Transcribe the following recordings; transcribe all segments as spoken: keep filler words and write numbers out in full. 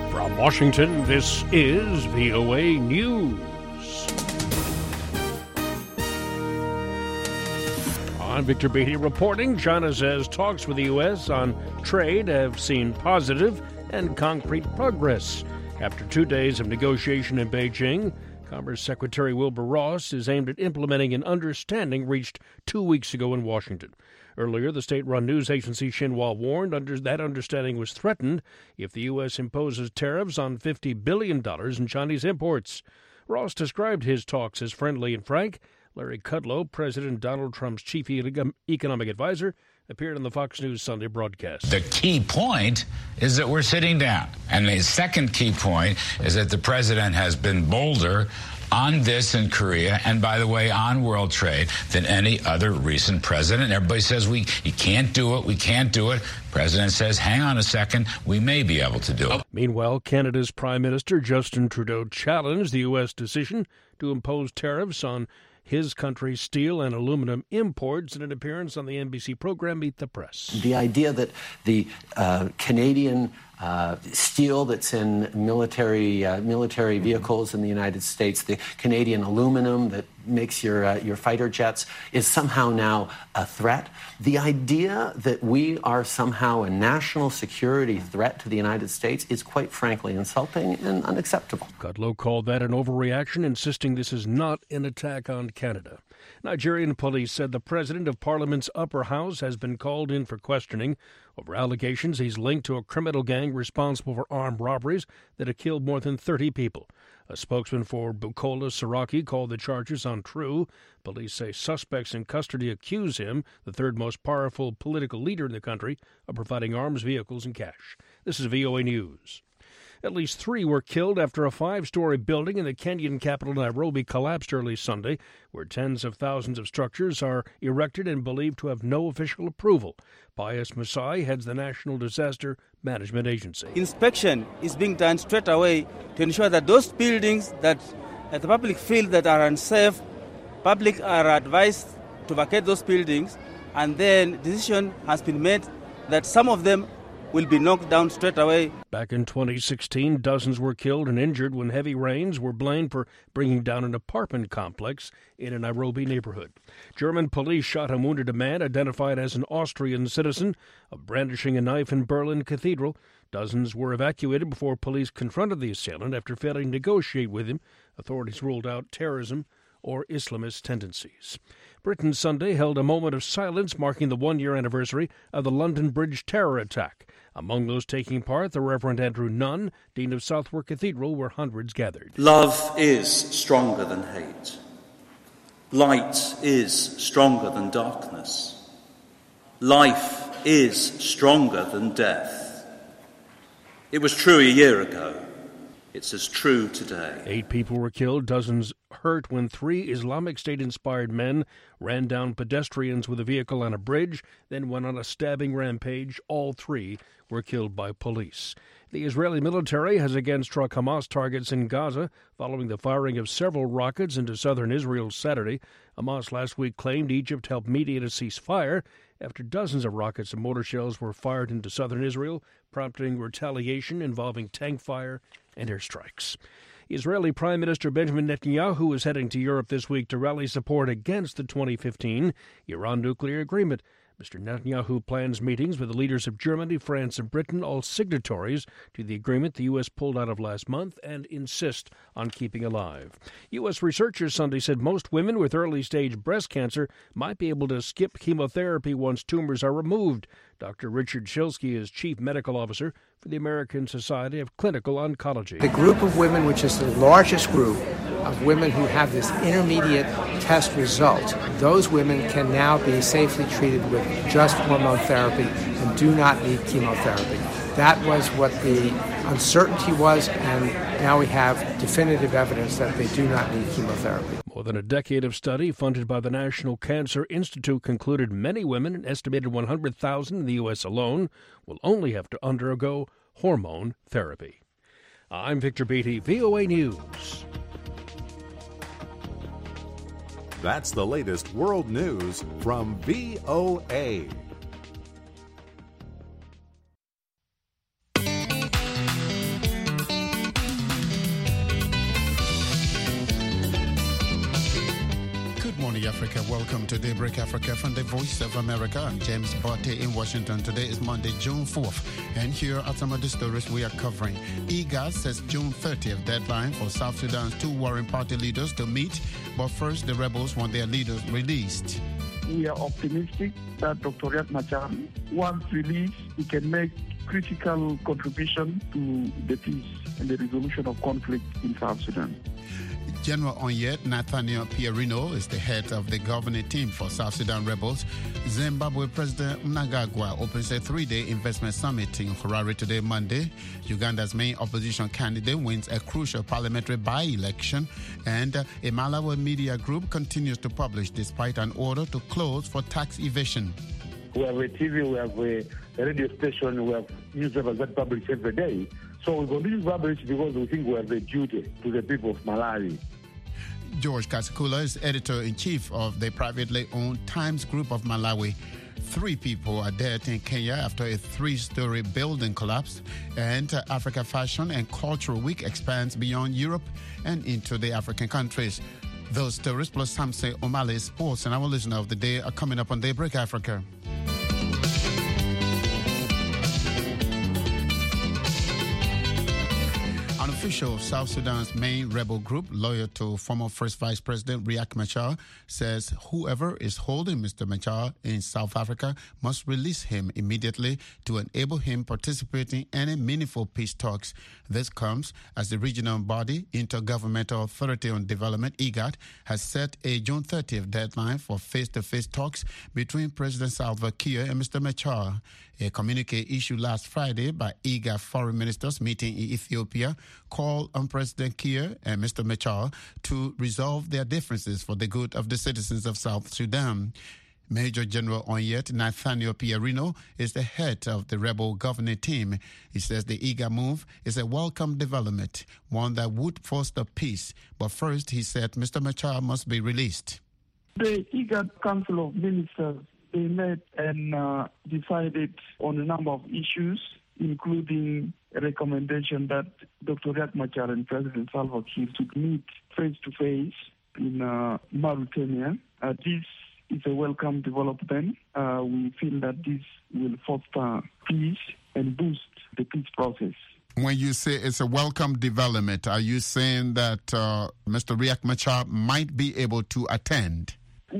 From Washington, this is V O A News. I'm Victor Beatty reporting. China says talks with the U S on trade have seen positive and concrete progress. After two days of negotiation in Beijing, Commerce Secretary Wilbur Ross is aimed at implementing an understanding reached two weeks ago in Washington. Earlier, the state-run news agency Xinhua warned under that understanding was threatened if the U S imposes tariffs on fifty billion dollars in Chinese imports. Ross described his talks as friendly and frank. Larry Kudlow, President Donald Trump's chief economic advisor, appeared on the Fox News Sunday broadcast. The key point is that we're sitting down. And the second key point is that the president has been bolder on this in Korea, and by the way, on world trade, than any other recent president. Everybody says we you can't do it, we can't do it. President says, hang on a second, we may be able to do it. Meanwhile, Canada's Prime Minister Justin Trudeau challenged the U S decision to impose tariffs on his country's steel and aluminum imports in an appearance on the N B C program Meet the Press. The idea that the uh, Canadian uh, steel that's in military uh, military vehicles in the United States, the Canadian aluminum that makes your uh, your fighter jets, is somehow now a threat. The idea that we are somehow a national security threat to the United States is quite frankly insulting and unacceptable. Kudlow called that an overreaction, insisting this is not an attack on Canada. Nigerian police said the president of Parliament's upper house has been called in for questioning over allegations he's linked to a criminal gang responsible for armed robberies that have killed more than thirty people. A spokesman for Bukola Saraki called the charges untrue. Police say suspects in custody accuse him, the third most powerful political leader in the country, of providing arms, vehicles, and cash. This is V O A News. At least three were killed after a five-story building in the Kenyan capital Nairobi collapsed early Sunday, where tens of thousands of structures are erected and believed to have no official approval. Pius Masai heads the National Disaster Management Agency. Inspection is being done straight away to ensure that those buildings that uh, the public feel that are unsafe, public are advised to vacate those buildings, and then decision has been made that some of them will be knocked down straight away. Back in twenty sixteen, dozens were killed and injured when heavy rains were blamed for bringing down an apartment complex in a Nairobi neighborhood. German police shot and wounded a man identified as an Austrian citizen of brandishing a knife in Berlin Cathedral. Dozens were evacuated before police confronted the assailant after failing to negotiate with him. Authorities ruled out terrorism or Islamist tendencies. Britain Sunday held a moment of silence marking the one-year anniversary of the London Bridge terror attack. Among those taking part, the Reverend Andrew Nunn, Dean of Southwark Cathedral, where hundreds gathered. Love is stronger than hate. Light is stronger than darkness. Life is stronger than death. It was true a year ago. It's as true today. Eight people were killed, dozens hurt when three Islamic State-inspired men ran down pedestrians with a vehicle on a bridge, then went on a stabbing rampage. All three were killed by police. The Israeli military has again struck Hamas targets in Gaza following the firing of several rockets into southern Israel Saturday. Hamas last week claimed Egypt helped mediate a ceasefire after dozens of rockets and mortar shells were fired into southern Israel, prompting retaliation involving tank fire and airstrikes. Israeli Prime Minister Benjamin Netanyahu is heading to Europe this week to rally support against the twenty fifteen Iran nuclear agreement. Mister Netanyahu plans meetings with the leaders of Germany, France, and Britain, all signatories to the agreement the U S pulled out of last month and insist on keeping alive. U S researchers Sunday said most women with early-stage breast cancer might be able to skip chemotherapy once tumors are removed. Doctor Richard Shilsky is chief medical officer for the American Society of Clinical Oncology. The group of women, which is the largest group of women who have this intermediate test result, those women can now be safely treated with just hormone therapy and do not need chemotherapy. That was what the uncertainty was, and now we have definitive evidence that they do not need chemotherapy. More than a decade of study funded by the National Cancer Institute concluded many women, an estimated one hundred thousand in the U S alone, will only have to undergo hormone therapy. I'm Victor Beatty, V O A News. That's the latest world news from V O A. Africa. Welcome to Daybreak Africa from the Voice of America. I'm James Barty in Washington. Today is Monday, June fourth. And here are some of the stories we are covering. IGAD sets June thirtieth deadline for South Sudan's two warring party leaders to meet. But first, the rebels want their leaders released. We are optimistic that Doctor Riek Machar, once released, he can make critical contribution to the peace and the resolution of conflict in South Sudan. General Onyet Nathaniel Pierino is the head of the governing team for South Sudan rebels. Zimbabwe President Mnangagwa opens a three-day investment summit in Harare today, Monday. Uganda's main opposition candidate wins a crucial parliamentary by-election. And uh, a Malawi media group continues to publish despite an order to close for tax evasion. We have a T V, we have a radio station, we have newspapers that publish every day. So we continue to publish because we think we have a duty to the people of Malawi. George Kasikula is editor-in-chief of the privately owned Times Group of Malawi. Three people are dead in Kenya after a three-story building collapsed. And uh, Africa Fashion and Cultural Week expands beyond Europe and into the African countries. Those stories plus Samson O'Malley's sports and our listener of the day are coming up on Daybreak Africa. An official of South Sudan's main rebel group, loyal to former First Vice President Riek Machar, says whoever is holding Mister Machar in South Africa must release him immediately to enable him participating in any meaningful peace talks. This comes as the regional body, Intergovernmental Authority on Development, IGAD, has set a June thirtieth deadline for face-to-face talks between President Salva Kiir and Mister Machar. A communique issued last Friday by IGAD foreign ministers meeting in Ethiopia called on President Kiir and Mister Machar to resolve their differences for the good of the citizens of South Sudan. Major General Onyet Nathaniel Pierino is the head of the rebel governing team. He says the IGAD move is a welcome development, one that would foster peace. But first, he said Mister Machar must be released. The IGAD Council of Ministers, they met and uh, decided on a number of issues, including a recommendation that Doctor Riek Machar and President Salva Kiir should meet face-to-face in uh, Mauritania. Uh, this is a welcome development. Uh, we feel that this will foster peace and boost the peace process. When you say it's a welcome development, are you saying that uh, Mister Riek Machar might be able to attend?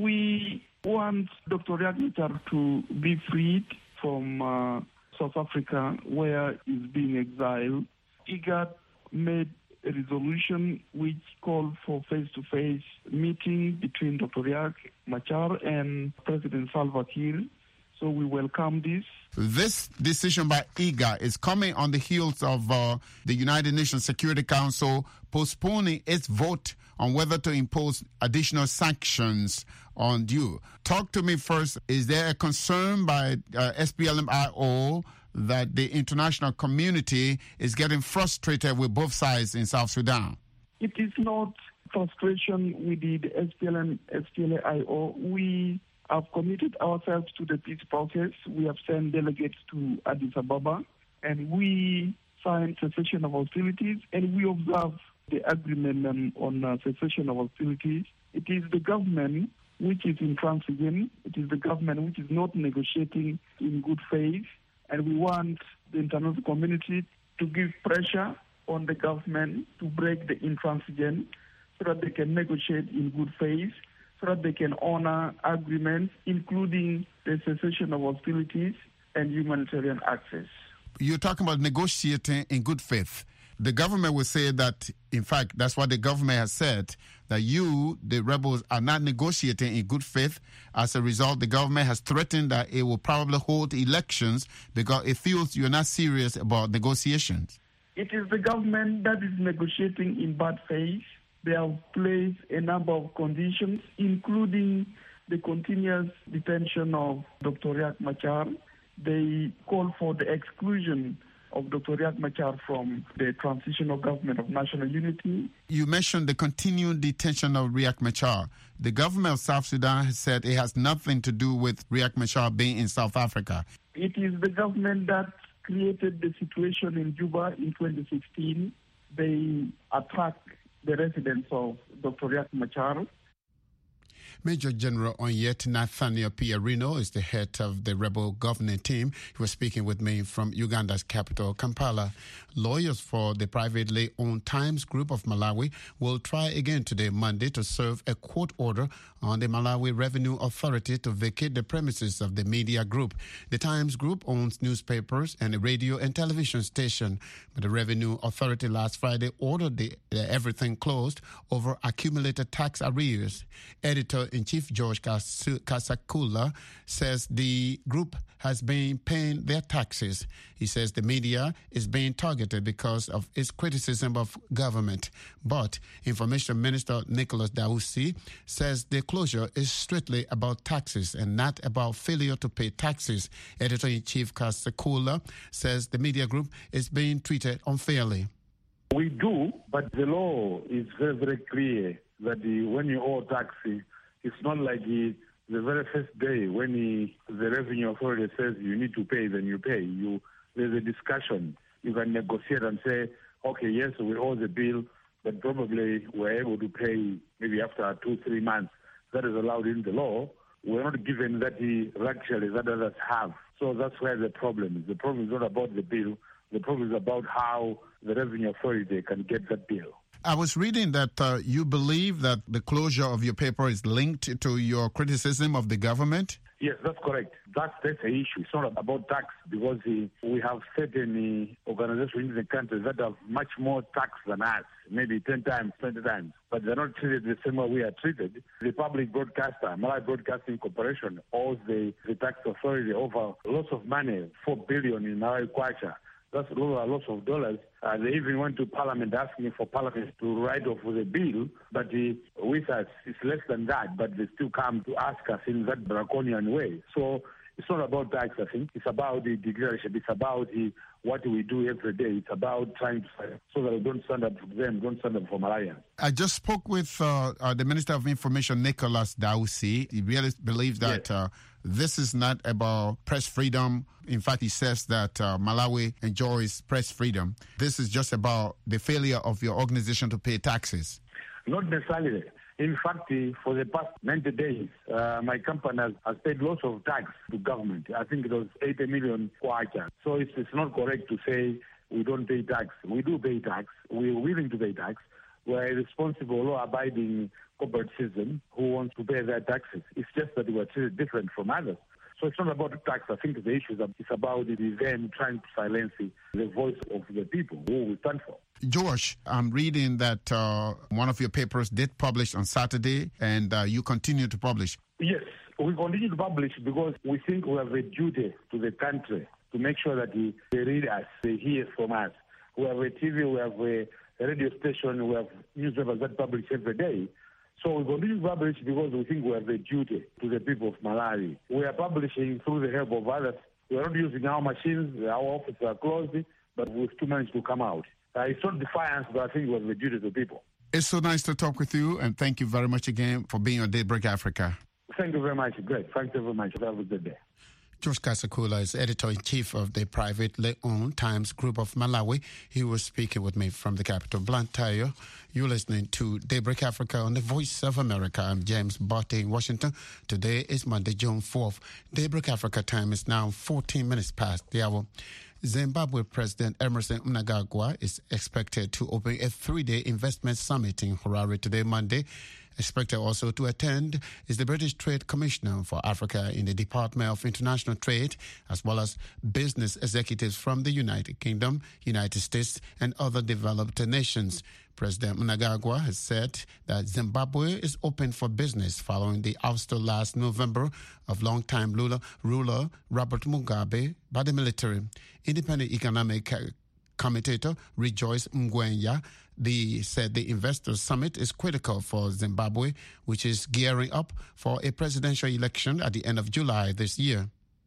We want Doctor Riek Machar to be freed from uh, South Africa, where he's being exiled. IGAD made a resolution which called for face-to-face meeting between Doctor Riek Machar and President Salva Kiir. So we welcome this. This decision by IGAD is coming on the heels of uh, the United Nations Security Council postponing its vote on whether to impose additional sanctions on you. Talk to me first. Is there a concern by uh, S P L M I O that the international community is getting frustrated with both sides in South Sudan? It is not frustration with the S P L M, S P L A I O. We have committed ourselves to the peace process. We have sent delegates to Addis Ababa, and we signed cessation of hostilities, and we observe the agreement on, on uh, cessation of hostilities. It is the government which is intransigent. It is the government which is not negotiating in good faith, and we want the international community to give pressure on the government to break the intransigence so that they can negotiate in good faith, so that they can honor agreements, including the cessation of hostilities and humanitarian access. You're talking about negotiating in good faith. The government will say that, in fact, that's what the government has said, that you, the rebels, are not negotiating in good faith. As a result, the government has threatened that it will probably hold elections because it feels you're not serious about negotiations. It is the government that is negotiating in bad faith. They have placed a number of conditions, including the continuous detention of Doctor Riek Machar. They call for the exclusion of Doctor Riek Machar from the transitional government of national unity. You mentioned the continued detention of Riek Machar. The government of South Sudan has said it has nothing to do with Riek Machar being in South Africa. It is the government that created the situation in Juba in twenty sixteen. They attacked the residence of Doctor Riek Machar. Major General Onyet Nathaniel Pierino is the head of the rebel governing team. He was speaking with me from Uganda's capital, Kampala. Lawyers for the privately owned Times Group of Malawi will try again today, Monday, to serve a court order on the Malawi Revenue Authority to vacate the premises of the media group. The Times Group owns newspapers and a radio and television station, but the Revenue Authority last Friday ordered the, the everything closed over accumulated tax arrears. Editor-in-Chief George Kasakula says the group has been paying their taxes. He says the media is being targeted because of its criticism of government. But Information Minister Nicholas Dausi says the closure is strictly about taxes and not about failure to pay taxes. Editor-in-Chief Kasakula says the media group is being treated unfairly. We do, but the law is very, very clear that the, when you owe tax, it's not like the, the very first day when the, the revenue authority says you need to pay, then you pay. You There's a discussion. You can negotiate and say, okay, yes, we owe the bill, but probably we're able to pay maybe after two, three months. That is allowed in the law. We're not given that the luxury that others have. So that's where the problem is. The problem is not about the bill. The problem is about how the revenue authority can get that bill. I was reading that uh, you believe that the closure of your paper is linked to your criticism of the government? Yes, that's correct. That's, that's the issue. It's not about tax because uh, we have certain uh, organizations in the country that have much more tax than us, maybe ten times, twenty times. But they're not treated the same way we are treated. The public broadcaster, Malawi Broadcasting Corporation, owes the, the tax authority over lots of money, four billion in Malawi Kwacha. That's a lot of dollars. Uh, they even went to Parliament asking for Parliament to write off the bill, but uh, with us, it's less than that, but they still come to ask us in that draconian way. So it's not about tax, I think. It's about the declaration. It's about the, what we do every day. It's about trying to so that we don't stand up for them, don't stand up for Malawians. I just spoke with uh, uh, the Minister of Information, Nicholas Dausi. He really believes that yes. uh, this is not about press freedom. In fact, he says that uh, Malawi enjoys press freedom. This is just about the failure of your organization to pay taxes. Not necessarily. In fact, for the past ninety days, uh, my company has, has paid lots of tax to government. I think it was eighty million kwacha. So it's, it's not correct to say we don't pay tax. We do pay tax. We're willing to pay tax. We're a responsible, law-abiding corporate citizen who wants to pay their taxes. It's just that we're treated different from others. So it's not about the tax. I think the issue is about the them trying to silence the voice of the people who we stand for. George, I'm reading that uh, one of your papers did publish on Saturday, and uh, you continue to publish. Yes, we continue to publish because we think we have a duty to the country to make sure that they, they read us, they hear from us. We have a T V, we have a radio station, we have newspapers that publish every day. So we continue to publish because we think we have a duty to the people of Malawi. We are publishing through the help of others. We are not using our machines, our offices are closed, but we've still managed to come out. Uh, it's not defiance, but I think we have a duty to people. It's so nice to talk with you, and thank you very much again for being on Daybreak Africa. Thank you very much. Great. Thank you very much. Have a good day. George Kasakula is editor-in-chief of the privately owned Times Group of Malawi. He was speaking with me from the capital, Blantyre. You're listening to Daybreak Africa on the Voice of America. I'm James Botte in Washington. Today is Monday, June fourth. Daybreak Africa time is now fourteen minutes past the hour. Zimbabwe President Emmerson Mnangagwa is expected to open a three-day investment summit in Harare today, Monday. Expected also to attend is the British Trade Commissioner for Africa in the Department of International Trade, as well as business executives from the United Kingdom, United States, and other developed nations. President Mnangagwa has said that Zimbabwe is open for business following the ouster last November of longtime ruler, ruler Robert Mugabe by the military. Independent economic commentator Rejoice Ngwenya the, said the Investors Summit is critical for Zimbabwe, which is gearing up for a presidential election at the end of July this year.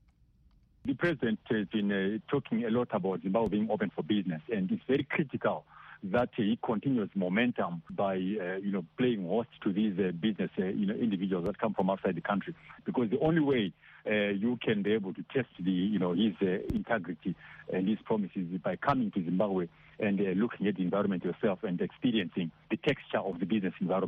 The president has been uh, talking a lot about Zimbabwe being open for business, and it's very critical that uh, he continues momentum by, uh, you know, playing host to these uh, business, uh, you know, individuals that come from outside the country. Because the only way uh, you can be able to test the, you know, his uh, integrity and his promises is by coming to Zimbabwe and uh, looking at the environment yourself and experiencing the texture of the business environment.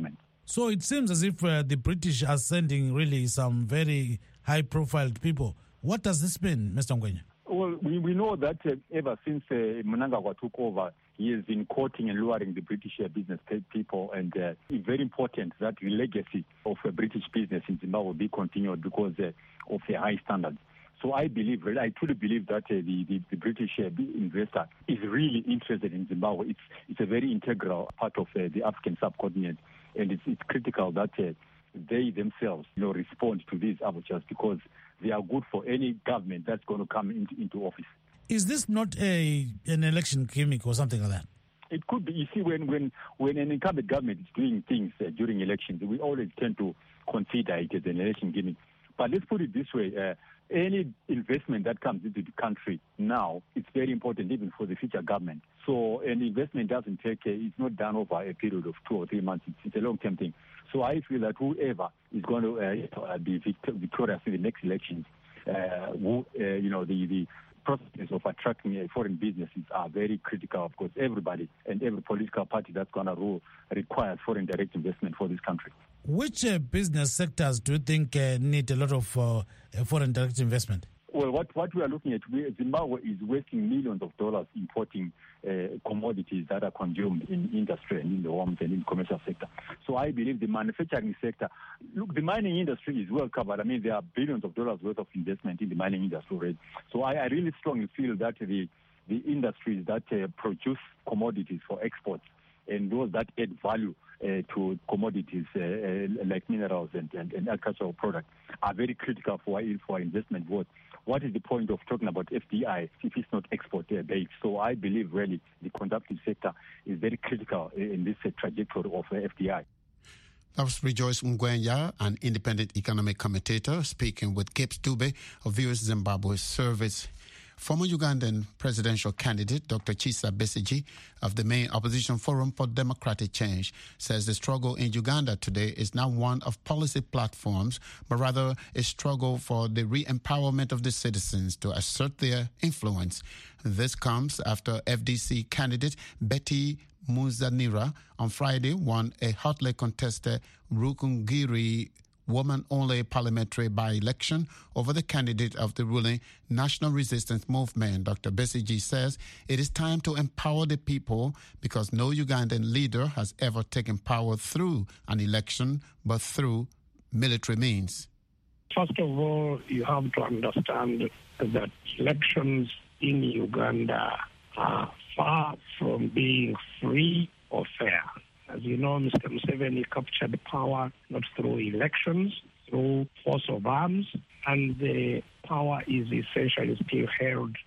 So it seems as if uh, the British are sending really some very high-profile people. What does this mean, Mister Ngwenya? Well, we, we know that uh, ever since uh, Mnangagwa took over, he has been courting and luring the British uh, business people, and uh, it's very important that the legacy of uh, British business in Zimbabwe be continued because uh, of the high standards. So I believe, I truly believe that uh, the, the, the British uh, investor is really interested in Zimbabwe. It's it's a very integral part of uh, the African subcontinent, and it's, it's critical that uh, they themselves, you know, respond to these avatars because they are good for any government that's going to come into, into office. Is this not a an election gimmick or something like that? It could be. You see, when when, when an incumbent government is doing things uh, during elections, we always tend to consider it as an election gimmick. But let's put it this way. Uh, any investment that comes into the country now, it's very important even for the future government. So an investment doesn't take, uh, it's not done over a period of two or three months. It's, it's a long-term thing. So I feel that whoever is going to uh, be victorious in the next elections, uh, who, uh, you know, the, the processes of attracting uh, foreign businesses are very critical. Of course, everybody and every political party that's going to rule requires foreign direct investment for this country. Which uh, business sectors do you think uh, need a lot of uh, foreign direct investment? Well, what, what we are looking at, we, Zimbabwe is wasting millions of dollars importing uh, commodities that are consumed in industry and in the homes and in the commercial sector. So I believe the manufacturing sector, look, the mining industry is well covered. I mean, there are billions of dollars worth of investment in the mining industry already. So I, I really strongly feel that the, the industries that uh, produce commodities for exports and those that add value uh, to commodities uh, uh, like minerals and, and, and agricultural products are very critical for, for investment growth. What is the point of talking about F D I if it's not export-based? So I believe really the conductive sector is very critical in this uh, trajectory of uh, F D I. That was Rejoice Ngwenya, an independent economic commentator, speaking with Gibbs Dube of V O S Zimbabwe Service. Former Ugandan presidential candidate Doctor Kizza Besigye of the main opposition Forum for Democratic Change says the struggle in Uganda today is not one of policy platforms, but rather a struggle for the re-empowerment of the citizens to assert their influence. This comes after F D C candidate Betty Muzanira on Friday won a hotly contested Rukungiri woman-only parliamentary by-election over the candidate of the ruling National Resistance Movement. Doctor Besigye says it is time to empower the people because no Ugandan leader has ever taken power through an election but through military means. First of all, you have to understand that elections in Uganda are far from being free or fair. As you know, Mister Museveni captured power not through elections, through force of arms, and the power is essentially still held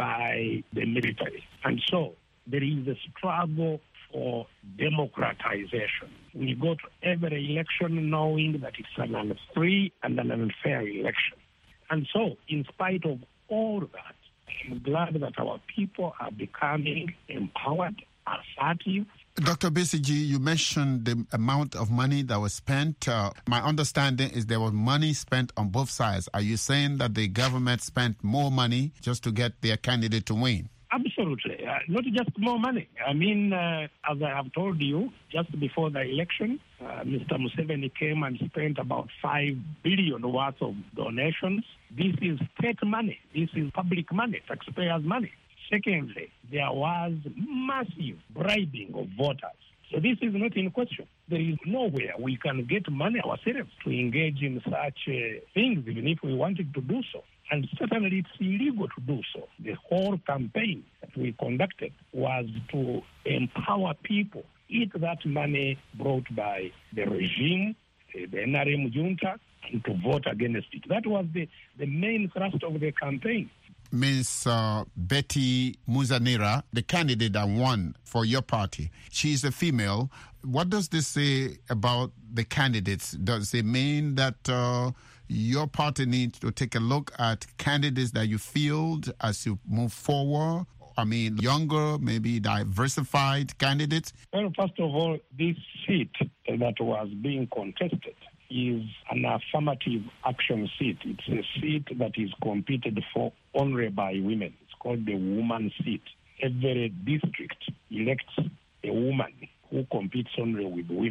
by the military. And so there is a struggle for democratization. We go to every election knowing that it's an unfree and an unfair election. And so, in spite of all that, I'm glad that our people are becoming empowered, assertive. Doctor Besigye, you mentioned the amount of money that was spent. Uh, my understanding is there was money spent on both sides. Are you saying that the government spent more money just to get their candidate to win? Absolutely. Uh, not just more money. I mean, uh, as I have told you, just before the election, uh, Mister Museveni came and spent about five billion worth of donations. This is state money. This is public money, taxpayers' money. Secondly, there was massive bribing of voters. So this is not in question. There is nowhere we can get money ourselves to engage in such uh, things, even if we wanted to do so. And certainly it's illegal to do so. The whole campaign that we conducted was to empower people, eat that money brought by the regime, the N R M junta, and to vote against it. That was the, the main thrust of the campaign. Miz Uh, Betty Muzanira, the candidate that won for your party, she is a female. What does this say about the candidates? Does it mean that uh, your party needs to take a look at candidates that you field as you move forward? I mean, younger, maybe diversified candidates? Well, first of all, this seat that was being contested is an affirmative action seat. It's a seat that is competed for only by women. It's called the woman seat. Every district elects a woman who competes only with women.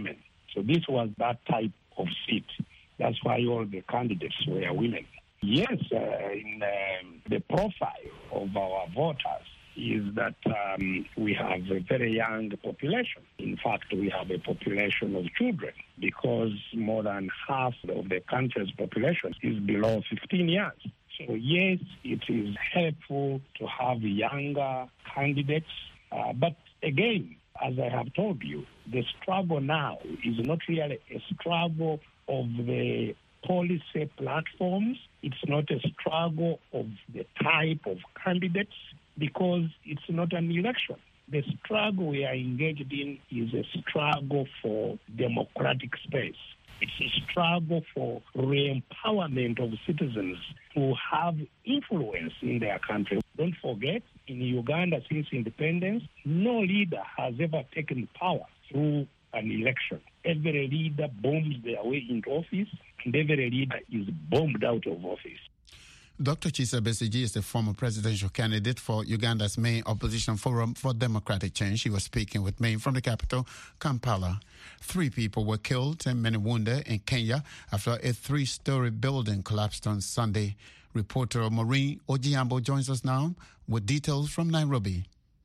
So this was that type of seat. That's why all the candidates were women. Yes, uh, in um, the profile of our voters is that um, we have a very young population. In fact, we have a population of children because more than half of the country's population is below fifteen years. So yes, it is helpful to have younger candidates. Uh, but again, as I have told you, the struggle now is not really a struggle of the policy platforms. It's not a struggle of the type of candidates, because it's not an election. The struggle we are engaged in is a struggle for democratic space. It's a struggle for re-empowerment of citizens who have influence in their country. Don't forget, in Uganda since independence, no leader has ever taken power through an election. Every leader bombs their way into office, and every leader is bombed out of office. Doctor Kizza Besigye is the former presidential candidate for Uganda's main opposition forum for democratic change. He was speaking with me from the capital, Kampala. Three people were killed and many wounded in Kenya after a three-story building collapsed on Sunday. Reporter Maureen Ojiambo joins us now with details from Nairobi.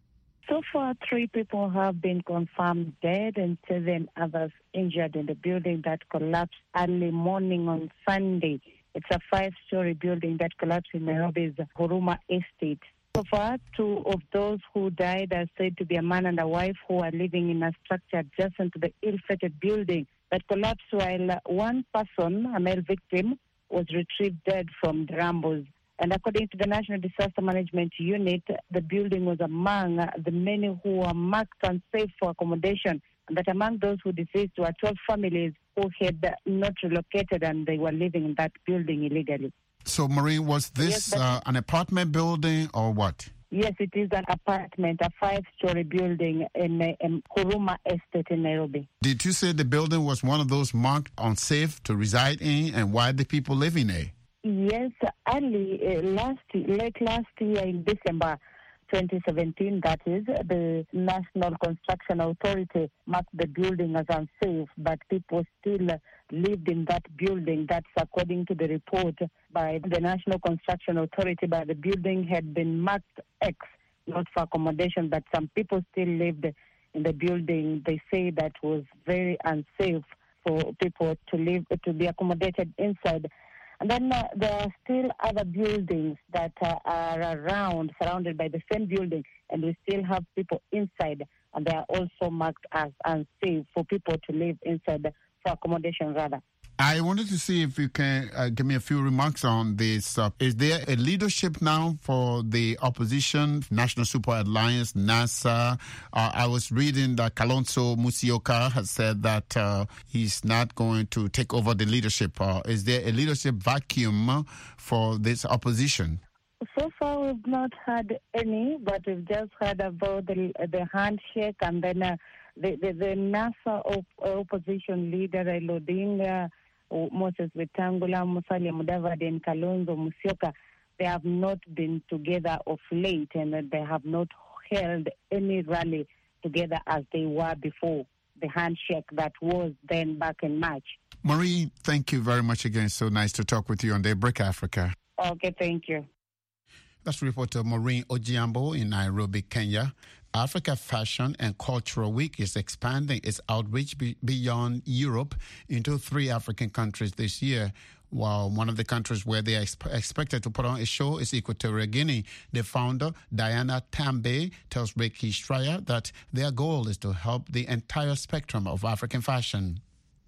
So far, three people have been confirmed dead and seven others injured in the building that collapsed early morning on Sunday. It's a five-story building that collapsed in Nairobi's Huruma Estate. So far, two of those who died are said to be a man and a wife who are living in a structure adjacent to the ill-fated building that collapsed, while one person, a male victim, was retrieved dead from the rumbles. And according to the National Disaster Management Unit, the building was among the many who were marked unsafe for accommodation, and that among those who deceased were twelve families who had not relocated and they were living in that building illegally. So, Maureen, was this yes, uh, an apartment building or what? Yes, it is an apartment, a five-story building in, uh, in Huruma Estate in Nairobi. Did you say the building was one of those marked unsafe to reside in, and why did people live in it? Yes, early uh, last late last year in December twenty seventeen, that is, the National Construction Authority marked the building as unsafe, but people still lived in that building. That's according to the report by the National Construction Authority. But the building had been marked X, not for accommodation, but some people still lived in the building. They say that was very unsafe for people to live, to be accommodated inside. And then uh, there are still other buildings that uh, are around, surrounded by the same building, and we still have people inside, and they are also marked as unsafe for people to live inside, for accommodation rather. I wanted to see if you can uh, give me a few remarks on this. Uh, is there a leadership now for the opposition, National Super Alliance, NASA? Uh, I was reading that Kalonzo Musyoka has said that uh, he's not going to take over the leadership. Uh, is there a leadership vacuum for this opposition? So far, we've not had any, but we've just heard about the, the handshake, and then uh, the, the, the NASA op- opposition leader, Raila Odinga, Moses Wetangula, Musalia Mudavadi, and Kalonzo Musyoka, they have not been together of late, and they have not held any rally together as they were before the handshake that was then back in March. Marie, thank you very much again. So nice to talk with you on Daybreak Africa. Okay, thank you. That's reporter Maureen Ojiambo in Nairobi, Kenya. Africa Fashion and Cultural Week is expanding its outreach be- beyond Europe into three African countries this year. While one of the countries where they are exp- expected to put on a show is Equatorial Guinea. The founder, Diana Tambe, tells Ricky Stryer that their goal is to help the entire spectrum of African fashion.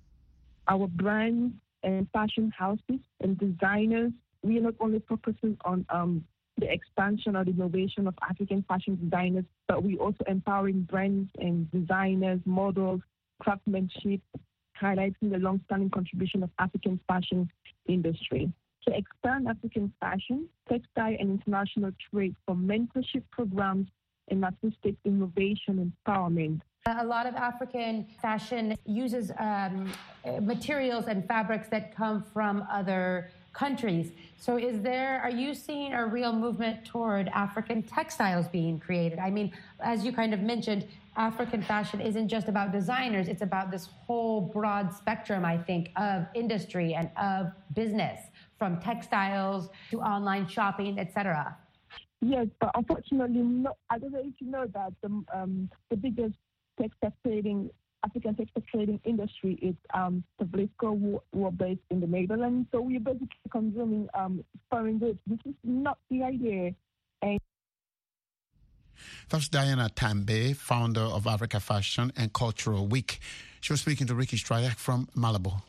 Our brands and fashion houses and designers, we are not only focusing on um, the expansion or the innovation of African fashion designers, but we also empowering brands and designers, models, craftsmanship, highlighting the long-standing contribution of African fashion industry. To expand African fashion, textile and international trade for mentorship programs and artistic innovation empowerment. A lot of African fashion uses um, materials and fabrics that come from other countries. So is there, are you seeing a real movement toward African textiles being created? I mean, as you kind of mentioned, African fashion isn't just about designers. It's about this whole broad spectrum, I think, of industry and of business, from textiles to online shopping, et cetera. Yes, but unfortunately, no, I don't know if you know that the, um, the biggest textile trading, African textile trading industry is um, the Vlisco, who are based in the Netherlands. So we're basically consuming um, foreign goods. This is not the idea. And That's Diana Tambe, founder of Africa Fashion and Cultural Week. She was speaking to Ricky Stryak from Malabo.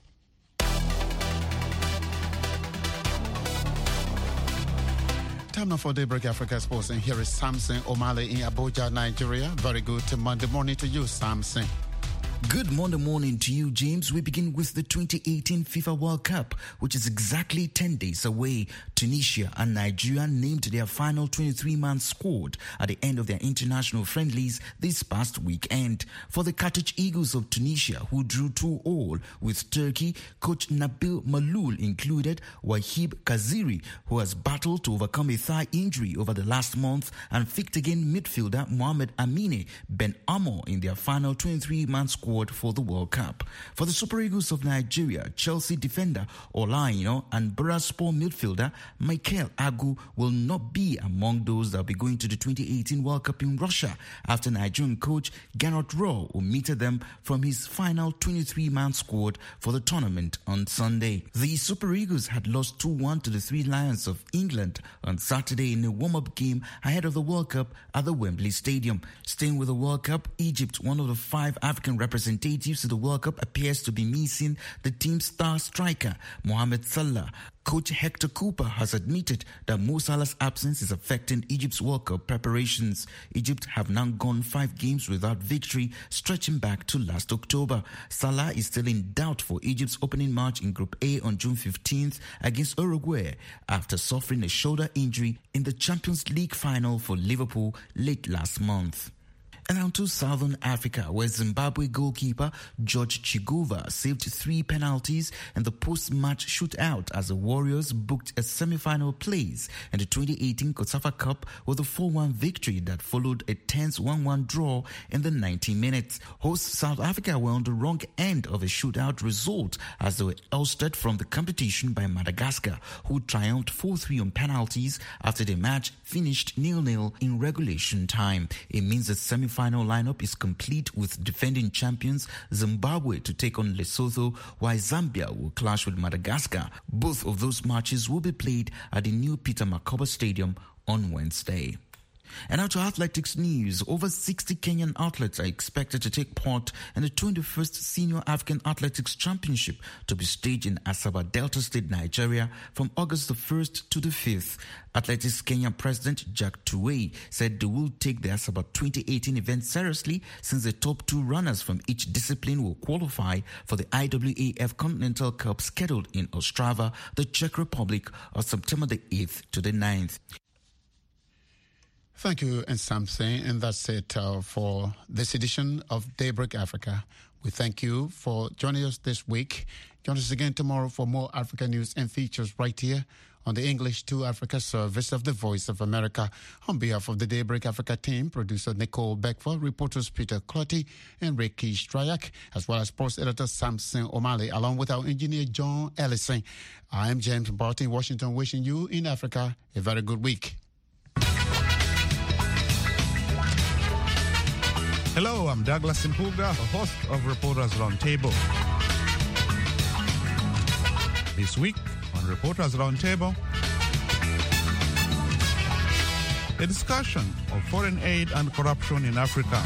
Time now for Daybreak Africa Sports, and here is Samson Omale in Abuja, Nigeria. Very good Monday morning to you, Samson. Good Monday morning to you, James. We begin with the twenty eighteen FIFA World Cup, which is exactly ten days away. Tunisia and Nigeria named their final twenty-three man squad at the end of their international friendlies this past weekend. For the Carthage Eagles of Tunisia, who drew two all with Turkey, coach Nabil Maloul included Wahib Kaziri, who has battled to overcome a thigh injury over the last month, and picked again midfielder Mohamed Amine Ben Amor in their final twenty-three man squad for the World Cup. For the Super Eagles of Nigeria, Chelsea defender Olaino and Buraspor midfielder Michael Agu will not be among those that will be going to the twenty eighteen World Cup in Russia after Nigerian coach Gernot Rohr omitted them from his final twenty-three man squad for the tournament on Sunday. The Super Eagles had lost two one to the Three Lions of England on Saturday in a warm-up game ahead of the World Cup at the Wembley Stadium. Staying with the World Cup, Egypt, one of the five African representatives Representatives to the World Cup, appears to be missing the team's star striker, Mohamed Salah. Coach Hector Cooper has admitted that Mo Salah's absence is affecting Egypt's World Cup preparations. Egypt have now gone five games without victory, stretching back to last October. Salah is still in doubt for Egypt's opening match in Group A on June fifteenth against Uruguay after suffering a shoulder injury in the Champions League final for Liverpool late last month. And now to Southern Africa, where Zimbabwe goalkeeper George Chigova saved three penalties in the post-match shootout as the Warriors booked a semi-final place in the twenty eighteen COSAFA Cup with a four one victory that followed a tense one one draw in the ninety minutes. Hosts South Africa were on the wrong end of a shootout result as they were ousted from the competition by Madagascar, who triumphed four three on penalties after the match finished nil nil in regulation time. It means the semi-final Final lineup is complete with defending champions Zimbabwe to take on Lesotho, while Zambia will clash with Madagascar. Both of those matches will be played at the new Peter Mokaba Stadium on Wednesday. And now to athletics news. Over sixty Kenyan athletes are expected to take part in the twenty-first Senior African Athletics Championship to be staged in Asaba, Delta State, Nigeria from August the first to the fifth. Athletics Kenya President Jack Tuwei said they will take the Asaba twenty eighteen event seriously since the top two runners from each discipline will qualify for the I W A F Continental Cup scheduled in Ostrava, the Czech Republic, on September the eighth to the ninth. Thank you, and Samson. And that's it uh, for this edition of Daybreak Africa. We thank you for joining us this week. Join us again tomorrow for more Africa news and features right here on the English to Africa service of the Voice of America. On behalf of the Daybreak Africa team, producer Nicole Beckford, reporters Peter Clotty and Ricky Stryak, as well as sports editor Samson Omale, along with our engineer John Ellison. I am James Barton in Washington, wishing you in Africa a very good week. Hello, I'm Douglas Impuga, host of Reporters Roundtable. This week on Reporters Roundtable, a discussion of foreign aid and corruption in Africa.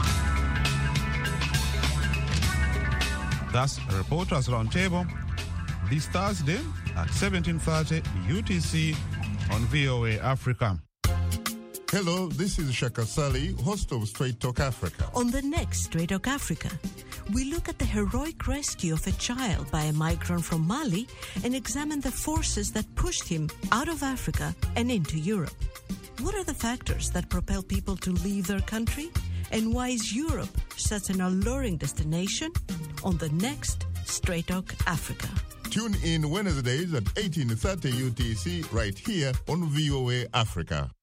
That's Reporters Roundtable this Thursday at seventeen thirty U T C on V O A Africa. Hello, this is Shaka Sali, host of Straight Talk Africa. On the next Straight Talk Africa, we look at the heroic rescue of a child by a migrant from Mali and examine the forces that pushed him out of Africa and into Europe. What are the factors that propel people to leave their country? And why is Europe such an alluring destination? On the next Straight Talk Africa. Tune in Wednesdays at eighteen thirty U T C right here on V O A Africa.